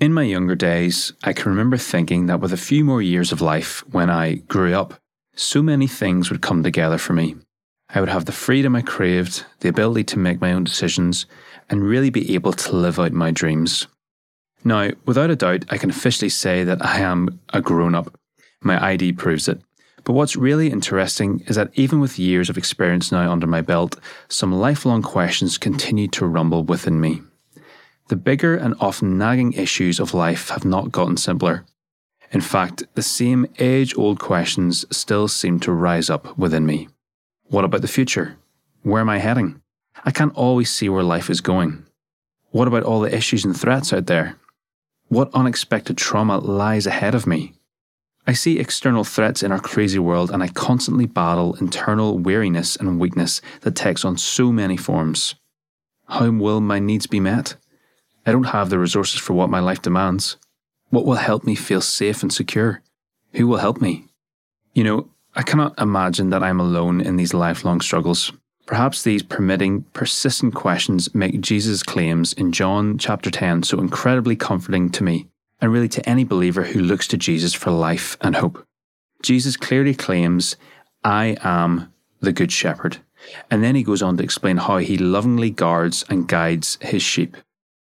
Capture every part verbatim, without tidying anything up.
In my younger days, I can remember thinking that with a few more years of life, when I grew up, so many things would come together for me. I would have the freedom I craved, the ability to make my own decisions, and really be able to live out my dreams. Now, without a doubt, I can officially say that I am a grown-up. My I D proves it. But what's really interesting is that even with years of experience now under my belt, some lifelong questions continue to rumble within me. The bigger and often nagging issues of life have not gotten simpler. In fact, the same age-old questions still seem to rise up within me. What about the future? Where am I heading? I can't always see where life is going. What about all the issues and threats out there? What unexpected trauma lies ahead of me? I see external threats in our crazy world, and I constantly battle internal weariness and weakness that takes on so many forms. How will my needs be met? I don't have the resources for what my life demands. What will help me feel safe and secure? Who will help me? You know, I cannot imagine that I'm alone in these lifelong struggles. Perhaps these permitting, persistent questions make Jesus' claims in John chapter ten so incredibly comforting to me, and really to any believer who looks to Jesus for life and hope. Jesus clearly claims, "I am the Good Shepherd," and then he goes on to explain how he lovingly guards and guides his sheep.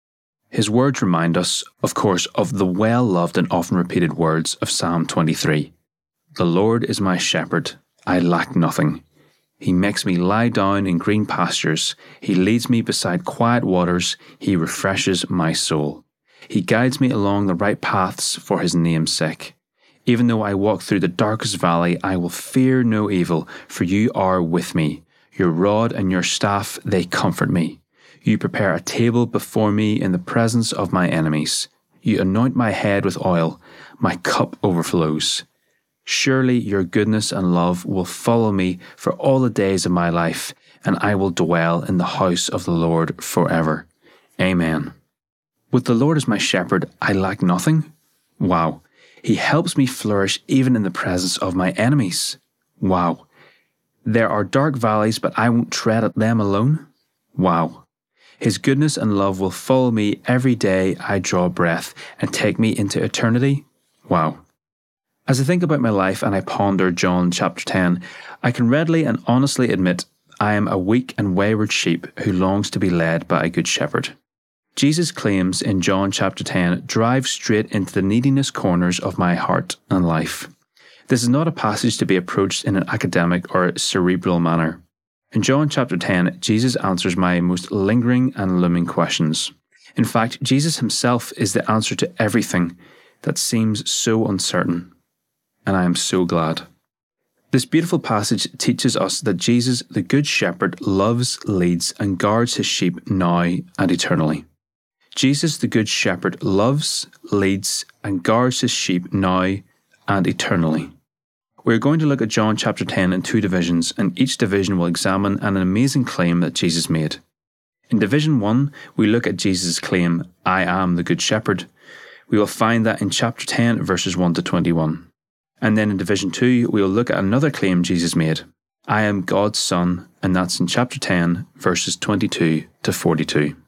His words remind us, of course, of the well-loved and often repeated words of Psalm twenty-three. "The Lord is my shepherd, I lack nothing. He makes me lie down in green pastures. He leads me beside quiet waters. He refreshes my soul. He guides me along the right paths for his name's sake. Even though I walk through the darkest valley, I will fear no evil, for you are with me. Your rod and your staff, they comfort me. You prepare a table before me in the presence of my enemies. You anoint my head with oil. My cup overflows. Surely your goodness and love will follow me for all the days of my life, and I will dwell in the house of the Lord forever. Amen." With the Lord as my shepherd, I lack nothing? Wow. He helps me flourish even in the presence of my enemies. Wow. There are dark valleys, but I won't tread at them alone? Wow. His goodness and love will follow me every day I draw breath and take me into eternity? Wow. As I think about my life and I ponder John chapter ten, I can readily and honestly admit I am a weak and wayward sheep who longs to be led by a good shepherd. Jesus' claims in John chapter ten drive straight into the neediness corners of my heart and life. This is not a passage to be approached in an academic or cerebral manner. In John chapter ten, Jesus answers my most lingering and looming questions. In fact, Jesus himself is the answer to everything that seems so uncertain. And I am so glad. This beautiful passage teaches us that Jesus, the Good Shepherd, loves, leads, and guards his sheep now and eternally. Jesus, the Good Shepherd, loves, leads, and guards his sheep now and eternally. We're going to look at John chapter ten in two divisions, and each division will examine an amazing claim that Jesus made. In division one, we look at Jesus' claim, "I am the Good Shepherd." We will find that in chapter ten, verses one to twenty-one. And then in division two, we will look at another claim Jesus made, "I am God's Son," and that's in chapter ten, verses twenty-two to forty-two.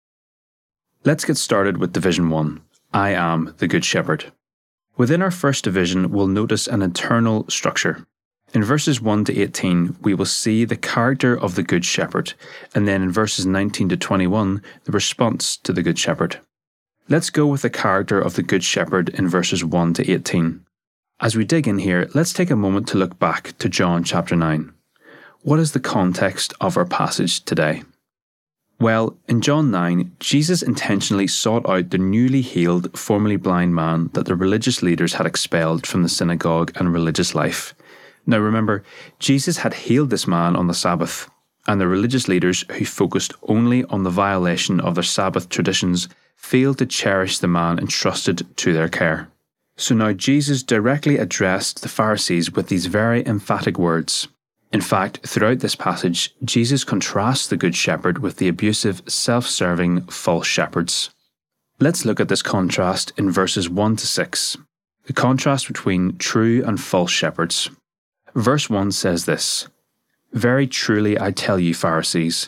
Let's get started with division one, "I am the Good Shepherd." Within our first division, we'll notice an internal structure. In verses one to eighteen, we will see the character of the Good Shepherd, and then in verses nineteen to twenty-one, the response to the Good Shepherd. Let's go with the character of the Good Shepherd in verses one to eighteen. As we dig in here, let's take a moment to look back to John chapter nine. What is the context of our passage today? Well, in John nine, Jesus intentionally sought out the newly healed, formerly blind man that the religious leaders had expelled from the synagogue and religious life. Now remember, Jesus had healed this man on the Sabbath, and the religious leaders who focused only on the violation of their Sabbath traditions failed to cherish the man entrusted to their care. So now Jesus directly addressed the Pharisees with these very emphatic words. In fact, throughout this passage, Jesus contrasts the Good Shepherd with the abusive, self-serving false shepherds. Let's look at this contrast in verses one to six, the contrast between true and false shepherds. Verse one says this, "Very truly I tell you, Pharisees,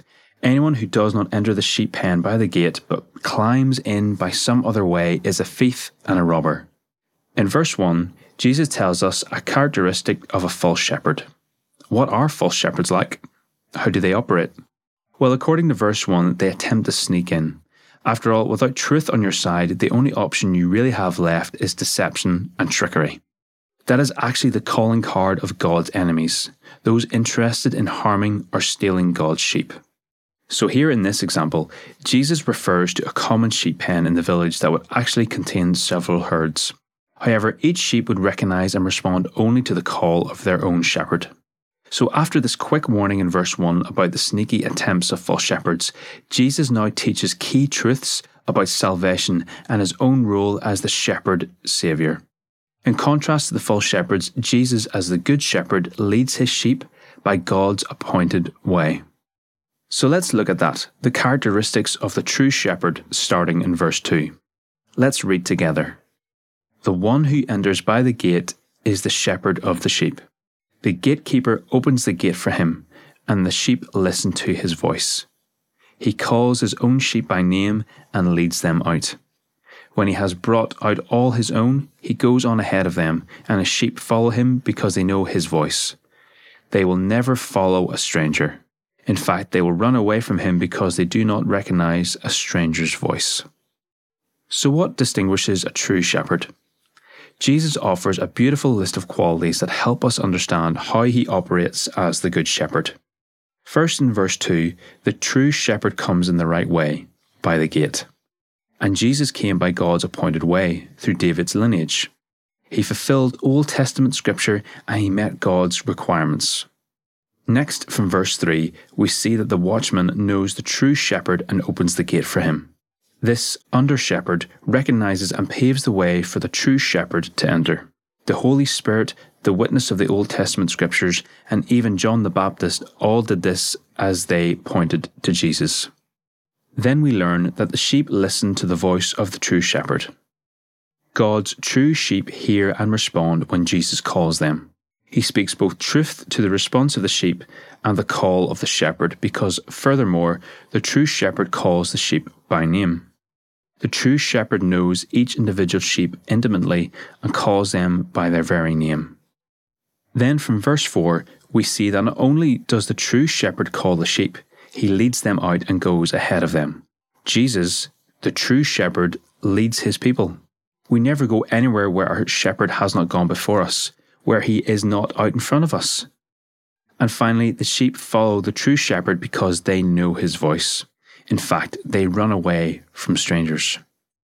Anyone who does not enter the sheep pen by the gate, but climbs in by some other way, is a thief and a robber. In verse one, Jesus tells us a characteristic of a false shepherd. What are false shepherds like? How do they operate? Well, according to verse one, they attempt to sneak in. After all, without truth on your side, the only option you really have left is deception and trickery. That is actually the calling card of God's enemies, those interested in harming or stealing God's sheep. So here in this example, Jesus refers to a common sheep pen in the village that would actually contain several herds. However, each sheep would recognize and respond only to the call of their own shepherd. So after this quick warning in verse one about the sneaky attempts of false shepherds, Jesus now teaches key truths about salvation and his own role as the shepherd-saviour. In contrast to the false shepherds, Jesus as the good shepherd leads his sheep by God's appointed way. So let's look at that, the characteristics of the true shepherd, starting in verse two. Let's read together. The one who enters by the gate is the shepherd of the sheep. The gatekeeper opens the gate for him, and the sheep listen to his voice. He calls his own sheep by name and leads them out. When he has brought out all his own, he goes on ahead of them, and his sheep follow him because they know his voice. They will never follow a stranger. In fact, they will run away from him because they do not recognize a stranger's voice. So what distinguishes a true shepherd? Jesus offers a beautiful list of qualities that help us understand how he operates as the good shepherd. First, in verse two, the true shepherd comes in the right way, by the gate. And Jesus came by God's appointed way, through David's lineage. He fulfilled Old Testament scripture and he met God's requirements. Next, from verse three, we see that the watchman knows the true shepherd and opens the gate for him. This under-shepherd recognizes and paves the way for the true shepherd to enter. The Holy Spirit, the witness of the Old Testament scriptures, and even John the Baptist all did this as they pointed to Jesus. Then we learn that the sheep listen to the voice of the true shepherd. God's true sheep hear and respond when Jesus calls them. He speaks both truth to the response of the sheep and the call of the shepherd because, furthermore, the true shepherd calls the sheep by name. The true shepherd knows each individual sheep intimately and calls them by their very name. Then from verse four, we see that not only does the true shepherd call the sheep, he leads them out and goes ahead of them. Jesus, the true shepherd, leads his people. We never go anywhere where our shepherd has not gone before us, where he is not out in front of us. And finally, the sheep follow the true shepherd because they know his voice. In fact, they run away from strangers.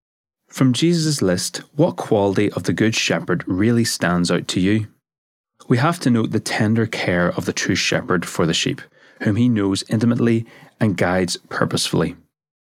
From Jesus' list, what quality of the Good Shepherd really stands out to you? We have to note the tender care of the true shepherd for the sheep, whom he knows intimately and guides purposefully.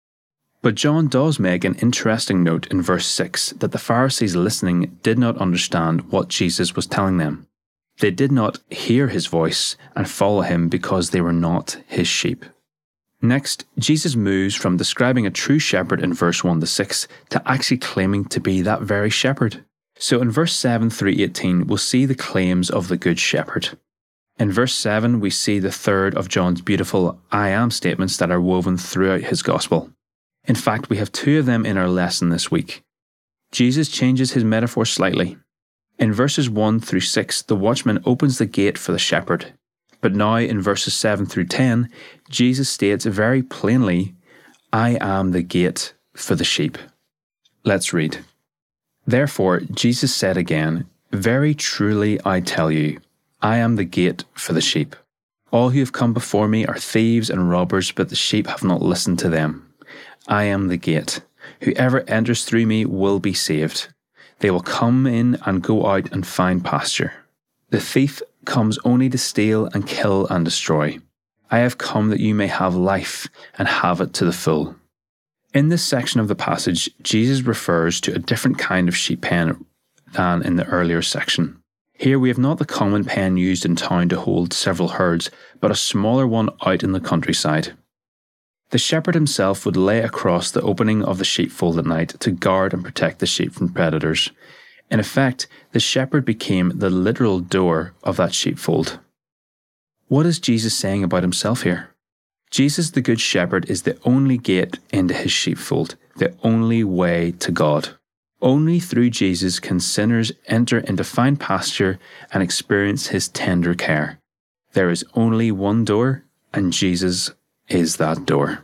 But John does make an interesting note in verse six that the Pharisees listening did not understand what Jesus was telling them. They did not hear his voice and follow him because they were not his sheep. Next, Jesus moves from describing a true shepherd in verse one to six to actually claiming to be that very shepherd. So in verse seven through eighteen, we'll see the claims of the Good Shepherd. In verse seven, we see the third of John's beautiful I am statements that are woven throughout his gospel. In fact, we have two of them in our lesson this week. Jesus changes his metaphor slightly. In verses one through six, the watchman opens the gate for the shepherd. But now in verses seven through ten, Jesus states very plainly, I am the gate for the sheep. Let's read. Therefore, Jesus said again, Very truly I tell you, I am the gate for the sheep. All who have come before me are thieves and robbers, but the sheep have not listened to them. I am the gate. Whoever enters through me will be saved. They will come in and go out and find pasture. The thief comes only to steal and kill and destroy. I have come that you may have life and have it to the full. In this section of the passage, Jesus refers to a different kind of sheep pen than in the earlier section. Here we have not the common pen used in town to hold several herds, but a smaller one out in the countryside. The shepherd himself would lay across the opening of the sheepfold at night to guard and protect the sheep from predators. In effect, the shepherd became the literal door of that sheepfold. What is Jesus saying about himself here? Jesus, the Good Shepherd, is the only gate into his sheepfold, the only way to God. Only through Jesus can sinners enter into fine pasture and experience his tender care. There is only one door, and Jesus is that door.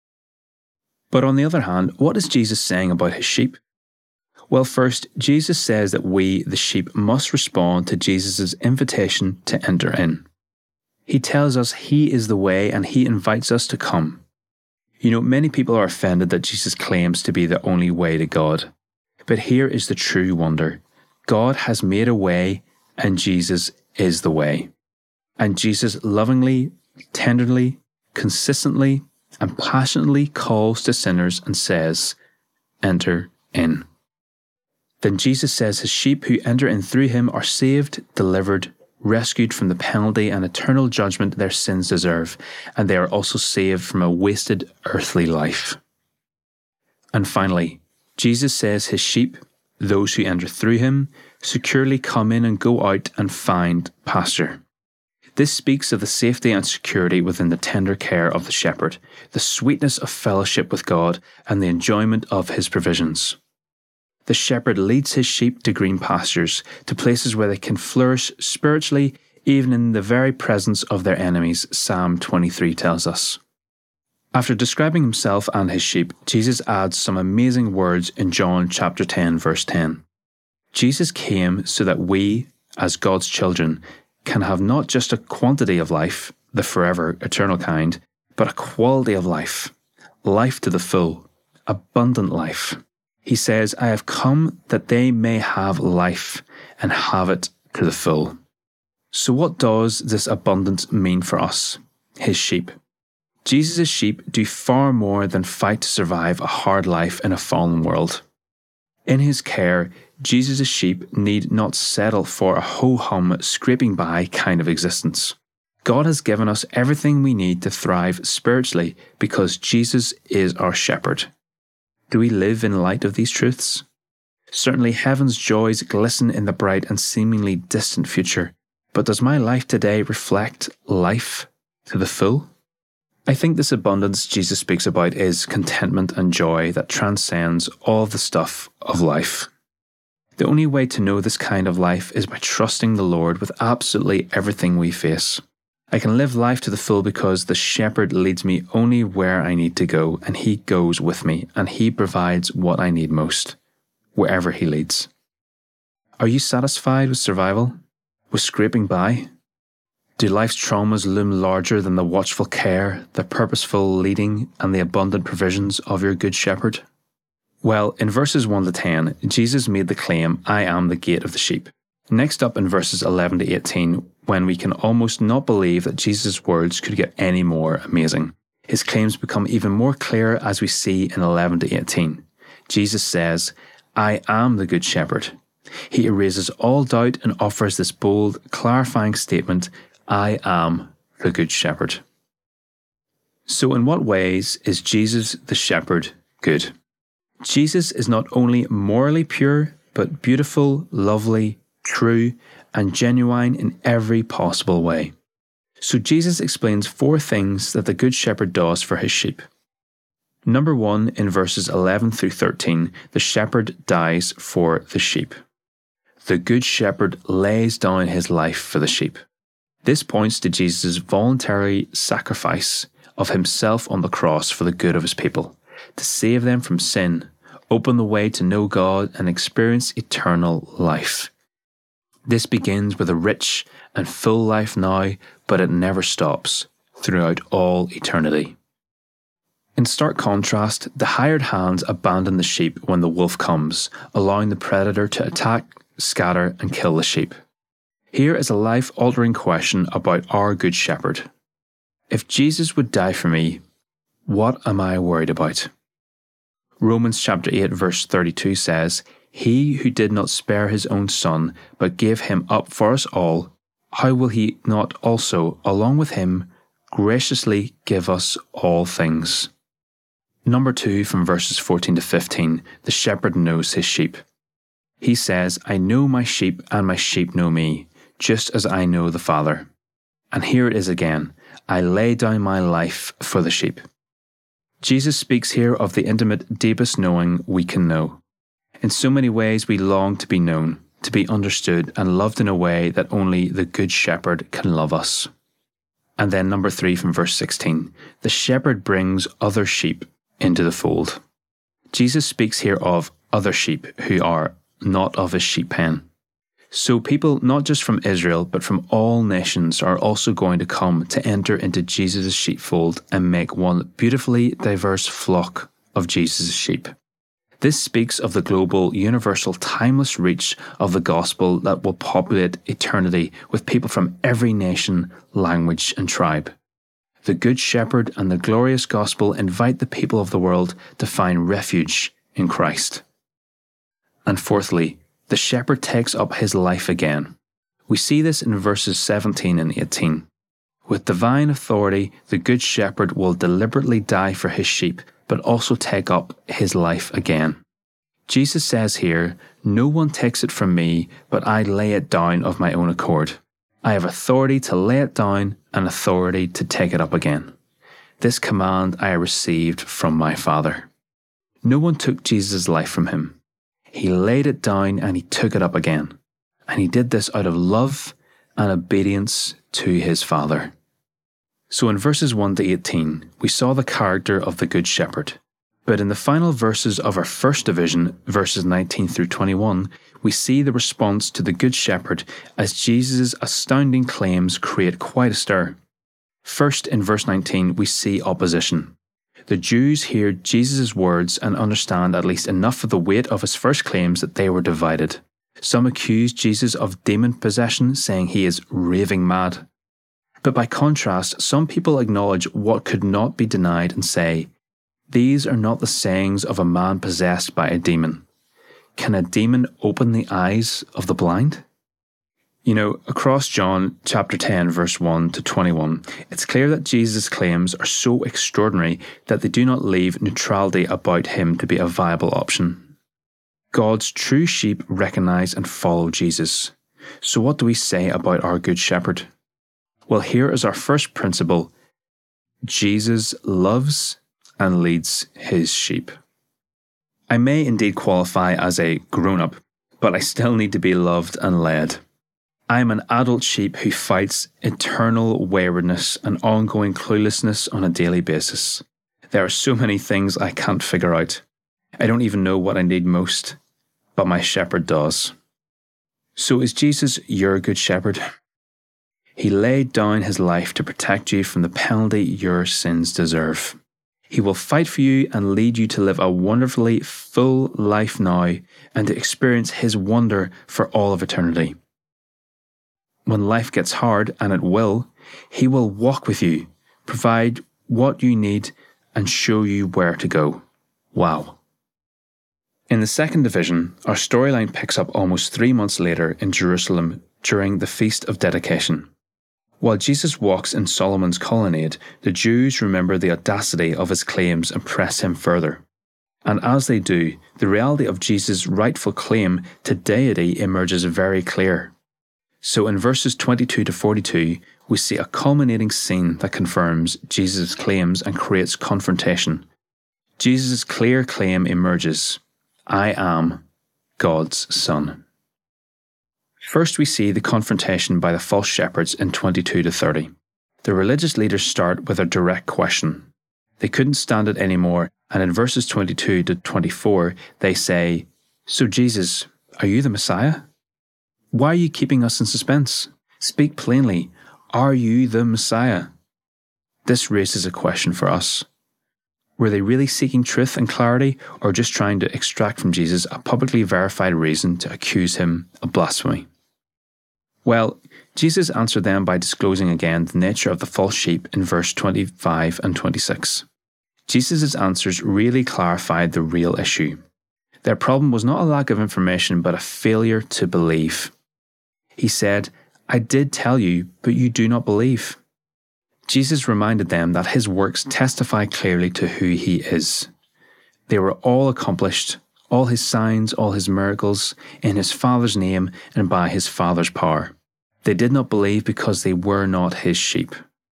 But on the other hand, what is Jesus saying about his sheep? Well, first, Jesus says that we, the sheep, must respond to Jesus' invitation to enter in. He tells us he is the way and he invites us to come. You know, many people are offended that Jesus claims to be the only way to God. But here is the true wonder. God has made a way and Jesus is the way. And Jesus lovingly, tenderly, consistently, and passionately calls to sinners and says, "Enter in." Then Jesus says his sheep who enter in through him are saved, delivered, rescued from the penalty and eternal judgment their sins deserve, and they are also saved from a wasted earthly life. And finally, Jesus says his sheep, those who enter through him, securely come in and go out and find pasture. This speaks of the safety and security within the tender care of the shepherd, the sweetness of fellowship with God, and the enjoyment of his provisions. The shepherd leads his sheep to green pastures, to places where they can flourish spiritually, even in the very presence of their enemies, Psalm twenty-three tells us. After describing himself and his sheep, Jesus adds some amazing words in John chapter ten, verse ten. Jesus came so that we, as God's children, can have not just a quantity of life, the forever, eternal kind, but a quality of life, life to the full, abundant life. He says, "I have come that they may have life and have it to the full." So what does this abundance mean for us, his sheep? Jesus' sheep do far more than fight to survive a hard life in a fallen world. In his care, Jesus' sheep need not settle for a ho-hum, scraping by kind of existence. God has given us everything we need to thrive spiritually because Jesus is our shepherd. Do we live in light of these truths? Certainly heaven's joys glisten in the bright and seemingly distant future, but does my life today reflect life to the full? I think this abundance Jesus speaks about is contentment and joy that transcends all the stuff of life. The only way to know this kind of life is by trusting the Lord with absolutely everything we face. I can live life to the full because the shepherd leads me only where I need to go, and he goes with me, and he provides what I need most, wherever he leads. Are you satisfied with survival? With scraping by? Do life's traumas loom larger than the watchful care, the purposeful leading, and the abundant provisions of your Good Shepherd? Well, in verses one to ten, Jesus made the claim, "I am the gate of the sheep." Next up in verses eleven to eighteen, when we can almost not believe that Jesus' words could get any more amazing. His claims become even more clear as we see in eleven to eighteen. Jesus says, "I am the Good Shepherd." He erases all doubt and offers this bold, clarifying statement, "I am the Good Shepherd." So in what ways is Jesus the Shepherd good? Jesus is not only morally pure, but beautiful, lovely, true, and genuine in every possible way. So Jesus explains four things that the Good Shepherd does for his sheep. Number one, in verses eleven through thirteen, the shepherd dies for the sheep. The Good Shepherd lays down his life for the sheep. This points to Jesus' voluntary sacrifice of himself on the cross for the good of his people, to save them from sin, open the way to know God and experience eternal life. This begins with a rich and full life now, but it never stops throughout all eternity. In stark contrast, the hired hands abandon the sheep when the wolf comes, allowing the predator to attack, scatter, and kill the sheep. Here is a life-altering question about our Good Shepherd. If Jesus would die for me, what am I worried about? Romans chapter eight verse thirty-two says, "He who did not spare his own son, but gave him up for us all, how will he not also, along with him, graciously give us all things?" Number two, from verses fourteen to fifteen, the shepherd knows his sheep. He says, "I know my sheep and my sheep know me, just as I know the Father." And here it is again, I lay down my life for the sheep. Jesus speaks here of the intimate, deepest knowing we can know. In so many ways we long to be known, to be understood and loved in a way that only the Good Shepherd can love us. And then number three from verse sixteen, the shepherd brings other sheep into the fold. Jesus speaks here of other sheep who are not of his sheep pen. So people not just from Israel but from all nations are also going to come to enter into Jesus' sheepfold and make one beautifully diverse flock of Jesus' sheep. This speaks of the global, universal, timeless reach of the gospel that will populate eternity with people from every nation, language and tribe. The Good Shepherd and the glorious gospel invite the people of the world to find refuge in Christ. And fourthly, the shepherd takes up his life again. We see this in verses seventeen and eighteen. With divine authority, the Good Shepherd will deliberately die for his sheep, but also take up his life again. Jesus says here, "No one takes it from me, but I lay it down of my own accord. I have authority to lay it down and authority to take it up again. This command I received from my Father." No one took Jesus' life from him. He laid it down and he took it up again. And he did this out of love and obedience to his Father. So in verses one to eighteen, we saw the character of the Good Shepherd. But in the final verses of our first division, verses nineteen through twenty-one, we see the response to the Good Shepherd as Jesus' astounding claims create quite a stir. First, in verse nineteen, we see opposition. The Jews hear Jesus' words and understand at least enough of the weight of his first claims that they were divided. Some accuse Jesus of demon possession, saying he is raving mad. But by contrast, some people acknowledge what could not be denied and say, "These are not the sayings of a man possessed by a demon. Can a demon open the eyes of the blind?" You know, across John chapter ten, verse one to twenty-one, it's clear that Jesus' claims are so extraordinary that they do not leave neutrality about him to be a viable option. God's true sheep recognize and follow Jesus. So what do we say about our Good Shepherd? Well, here is our first principle. Jesus loves and leads his sheep. I may indeed qualify as a grown-up, but I still need to be loved and led. I am an adult sheep who fights eternal waywardness and ongoing cluelessness on a daily basis. There are so many things I can't figure out. I don't even know what I need most, but my shepherd does. So is Jesus your Good Shepherd? He laid down his life to protect you from the penalty your sins deserve. He will fight for you and lead you to live a wonderfully full life now and to experience his wonder for all of eternity. When life gets hard, and it will, he will walk with you, provide what you need and show you where to go. Wow. In the second division, our storyline picks up almost three months later in Jerusalem during the Feast of Dedication. While Jesus walks in Solomon's colonnade, the Jews remember the audacity of his claims and press him further. And as they do, the reality of Jesus' rightful claim to deity emerges very clear. So in verses twenty-two to forty-two, we see a culminating scene that confirms Jesus' claims and creates confrontation. Jesus' clear claim emerges, "I am God's Son." First we see the confrontation by the false shepherds in twenty-two to thirty. The religious leaders start with a direct question. They couldn't stand it anymore, and in verses twenty-two to twenty-four they say, "So Jesus, are you the Messiah? Why are you keeping us in suspense? Speak plainly, are you the Messiah?" This raises a question for us. Were they really seeking truth and clarity, or just trying to extract from Jesus a publicly verified reason to accuse him of blasphemy? Well, Jesus answered them by disclosing again the nature of the false sheep in verse twenty-five and twenty-six. Jesus' answers really clarified the real issue. Their problem was not a lack of information, but a failure to believe. He said, "I did tell you, but you do not believe." Jesus reminded them that his works testify clearly to who he is. They were all accomplished, all his signs, all his miracles, in his Father's name and by his Father's power. They did not believe because they were not his sheep.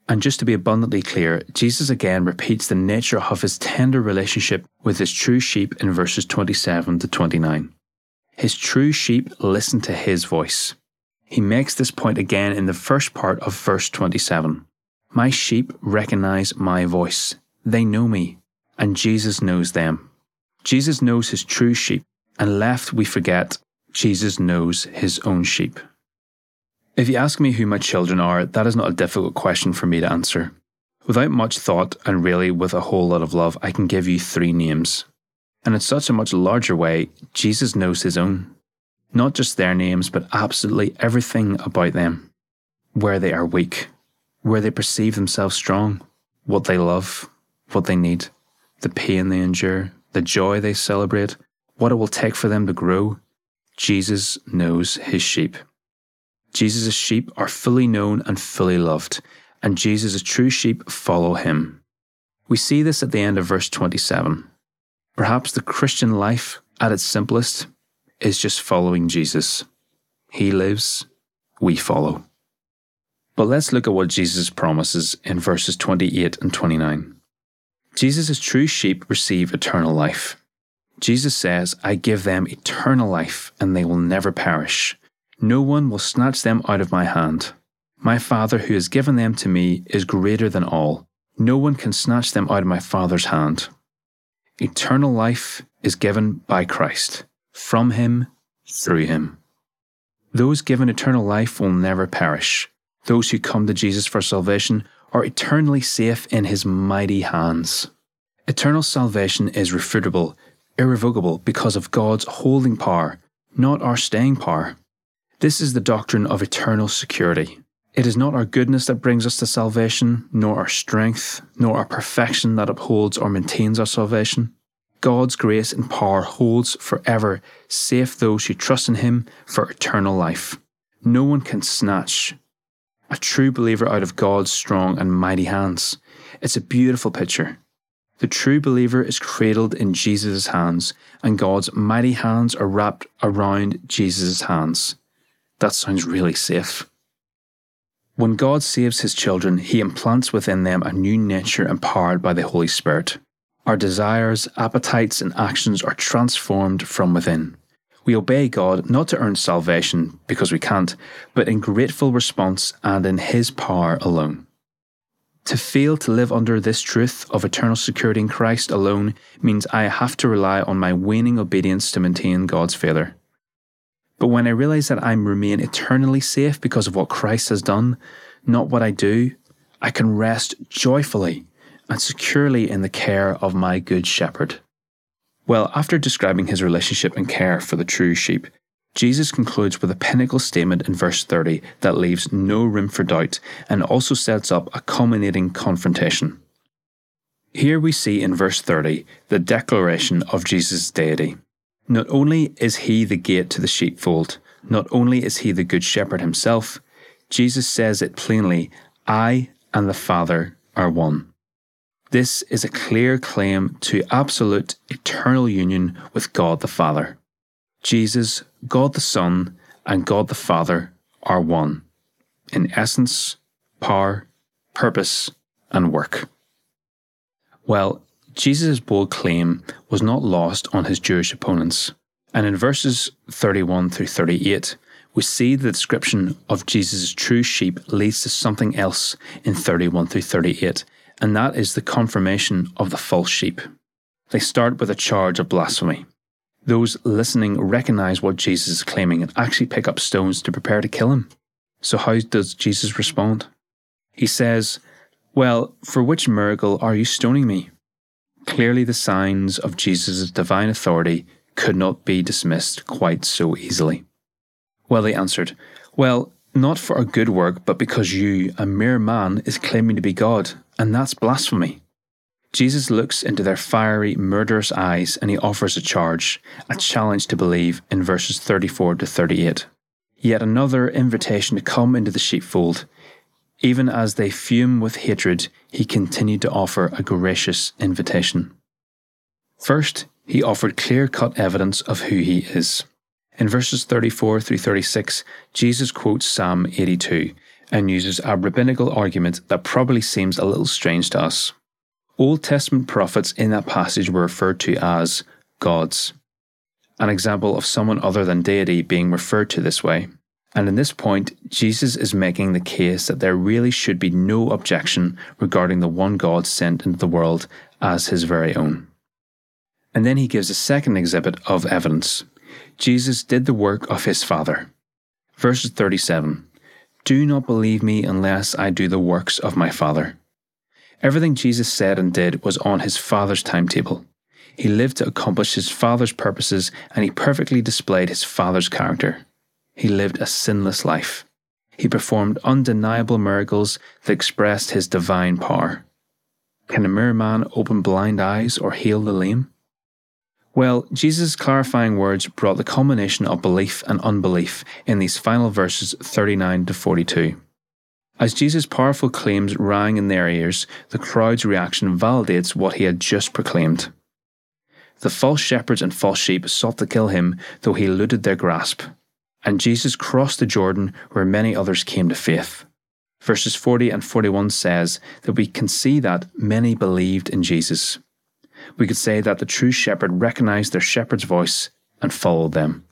And just to be abundantly clear, Jesus again repeats the nature of his tender relationship with his true sheep in verses twenty-seven to twenty-nine. His true sheep listen to his voice. He makes this point again in the first part of verse twenty-seven. My sheep recognize my voice. They know me, and Jesus knows them. Jesus knows his true sheep, and lest we forget, Jesus knows his own sheep. If you ask me who my children are, that is not a difficult question for me to answer. Without much thought, and really with a whole lot of love, I can give you three names. And in such a much larger way, Jesus knows his own. Not just their names, but absolutely everything about them. Where they are weak, where they perceive themselves strong, what they love, what they need, the pain they endure, the joy they celebrate, what it will take for them to grow. Jesus knows his sheep. Jesus' sheep are fully known and fully loved, and Jesus' true sheep follow him. We see this at the end of verse twenty-seven. Perhaps the Christian life, at its simplest, is just following Jesus. He lives, we follow. But let's look at what Jesus promises in verses twenty-eight and twenty-nine. Jesus' true sheep receive eternal life. Jesus says, I give them eternal life, and they will never perish. No one will snatch them out of my hand. My Father who has given them to me is greater than all. No one can snatch them out of my Father's hand. Eternal life is given by Christ, from him, through him. Those given eternal life will never perish. Those who come to Jesus for salvation are eternally safe in his mighty hands. Eternal salvation is refutable, irrevocable because of God's holding power, not our staying power. This is the doctrine of eternal security. It is not our goodness that brings us to salvation, nor our strength, nor our perfection that upholds or maintains our salvation. God's grace and power holds forever, safe those who trust in him for eternal life. No one can snatch a true believer out of God's strong and mighty hands. It's a beautiful picture. The true believer is cradled in Jesus' hands, and God's mighty hands are wrapped around Jesus' hands. That sounds really safe. When God saves his children, he implants within them a new nature empowered by the Holy Spirit. Our desires, appetites, and actions are transformed from within. We obey God not to earn salvation, because we can't, but in grateful response and in his power alone. To fail to live under this truth of eternal security in Christ alone means I have to rely on my waning obedience to maintain God's favour. But when I realise that I remain eternally safe because of what Christ has done, not what I do, I can rest joyfully and securely in the care of my good shepherd. Well, after describing his relationship and care for the true sheep, Jesus concludes with a pinnacle statement in verse thirty that leaves no room for doubt and also sets up a culminating confrontation. Here we see in verse thirty the declaration of Jesus' deity. Not only is he the gate to the sheepfold, not only is he the good shepherd himself, Jesus says it plainly, I and the Father are one. This is a clear claim to absolute eternal union with God the Father. Jesus, God the Son, and God the Father are one, in essence, power, purpose, and work. Well, Jesus' bold claim was not lost on his Jewish opponents, and in verses thirty-one through thirty-eight, we see the description of Jesus' true sheep leads to something else in thirty-one through thirty-eight, and that is the confirmation of the false sheep. They start with a charge of blasphemy. Those listening recognize what Jesus is claiming and actually pick up stones to prepare to kill him. So how does Jesus respond? He says, Well, for which miracle are you stoning me? Clearly the signs of Jesus' divine authority could not be dismissed quite so easily. Well, they answered, Well, not for a good work, but because you, a mere man, is claiming to be God, and that's blasphemy. Jesus looks into their fiery, murderous eyes and he offers a charge, a challenge to believe in verses thirty-four to thirty-eight. Yet another invitation to come into the sheepfold. Even as they fume with hatred, he continued to offer a gracious invitation. First, he offered clear-cut evidence of who he is. In verses thirty-four through thirty-six, Jesus quotes Psalm eighty-two, and uses a rabbinical argument that probably seems a little strange to us. Old Testament prophets in that passage were referred to as gods, an example of someone other than deity being referred to this way. And in this point, Jesus is making the case that there really should be no objection regarding the one God sent into the world as his very own. And then he gives a second exhibit of evidence. Jesus did the work of his Father. Verses thirty-seven, "Do not believe me unless I do the works of my Father." Everything Jesus said and did was on his Father's timetable. He lived to accomplish his Father's purposes, and he perfectly displayed his Father's character. He lived a sinless life. He performed undeniable miracles that expressed his divine power. Can a mere man open blind eyes or heal the lame? Well, Jesus' clarifying words brought the culmination of belief and unbelief in these final verses thirty-nine to forty-two. As Jesus' powerful claims rang in their ears, the crowd's reaction validates what he had just proclaimed. The false shepherds and false sheep sought to kill him, though he eluded their grasp. And Jesus crossed the Jordan, where many others came to faith. Verses forty and forty-one says that we can see that many believed in Jesus. We could say that the true shepherd recognized their shepherd's voice and followed them.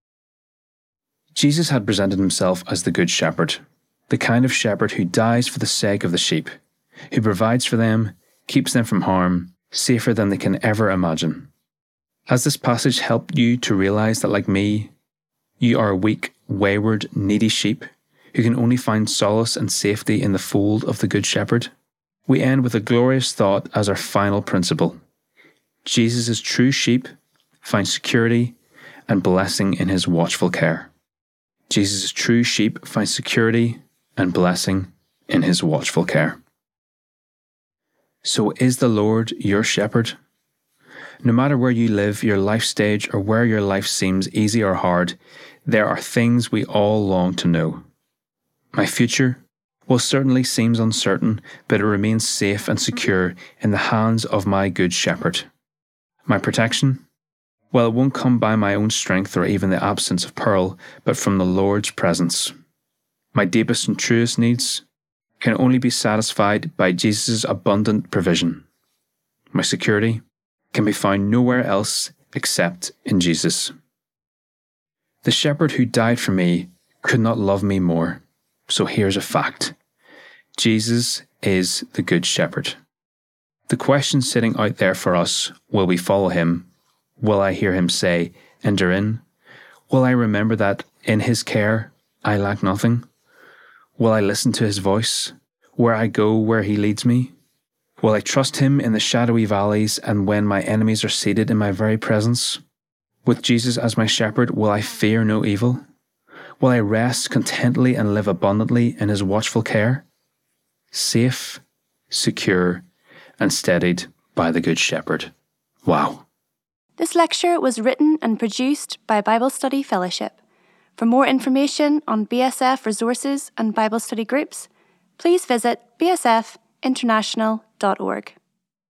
Jesus had presented himself as the good shepherd, the kind of shepherd who dies for the sake of the sheep, who provides for them, keeps them from harm, safer than they can ever imagine. Has this passage helped you to realize that, like me, you are a weak, wayward, needy sheep who can only find solace and safety in the fold of the Good Shepherd? We end with a glorious thought as our final principle. Jesus' true sheep find security and blessing in his watchful care. Jesus' true sheep find security and blessing in his watchful care. So is the Lord your shepherd? No matter where you live, your life stage, or where your life seems easy or hard, there are things we all long to know. My future, well, certainly seems uncertain, but it remains safe and secure in the hands of my good shepherd. My protection, well, it won't come by my own strength or even the absence of peril, but from the Lord's presence. My deepest and truest needs can only be satisfied by Jesus' abundant provision. My security can be found nowhere else except in Jesus. The shepherd who died for me could not love me more. So here's a fact. Jesus is the good shepherd. The question sitting out there for us, will we follow him? Will I hear him say, enter in? Will I remember that in his care I lack nothing? Will I listen to his voice, where I go, where he leads me? Will I trust him in the shadowy valleys and when my enemies are seated in my very presence? With Jesus as my shepherd, will I fear no evil? Will I rest contently and live abundantly in his watchful care? Safe, secure, and steadied by the Good Shepherd. Wow. This lecture was written and produced by Bible Study Fellowship. For more information on B S F resources and Bible study groups, please visit b s f international dot org.